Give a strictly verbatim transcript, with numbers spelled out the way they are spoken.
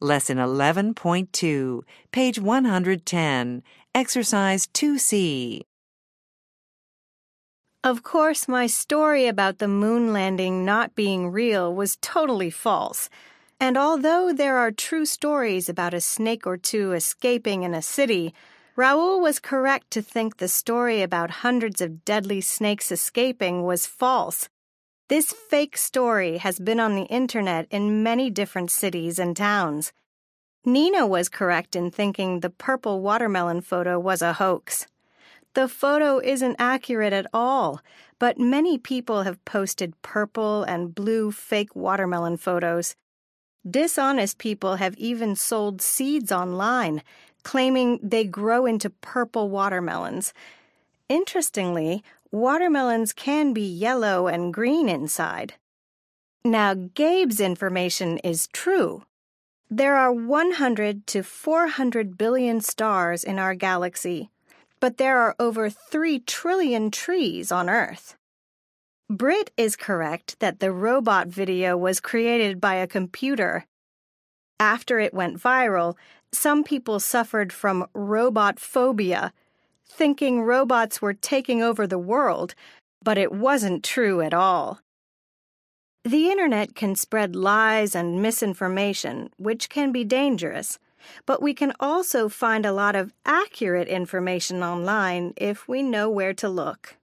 Lesson eleven point two, page one hundred ten, Exercise two C. Of course, my story about the moon landing not being real was totally false. And although there are true stories about a snake or two escaping in a city, Raoul was correct to think the story about hundreds of deadly snakes escaping was false. This fake story has been on the internet in many different cities and towns. Nina was correct in thinking the purple watermelon photo was a hoax. The photo isn't accurate at all, but many people have posted purple and blue fake watermelon photos. Dishonest people have even sold seeds online, claiming they grow into purple watermelons. Interestingly, watermelons can be yellow and green inside. Now, Gabe's information is true. There are one hundred to four hundred billion stars in our galaxy, but there are over three trillion trees on Earth. Britt is correct that the robot video was created by a computer. After it went viral, some people suffered from robot phobia, thinking robots were taking over the world, but it wasn't true at all. The internet can spread lies and misinformation, which can be dangerous, but we can also find a lot of accurate information online if we know where to look.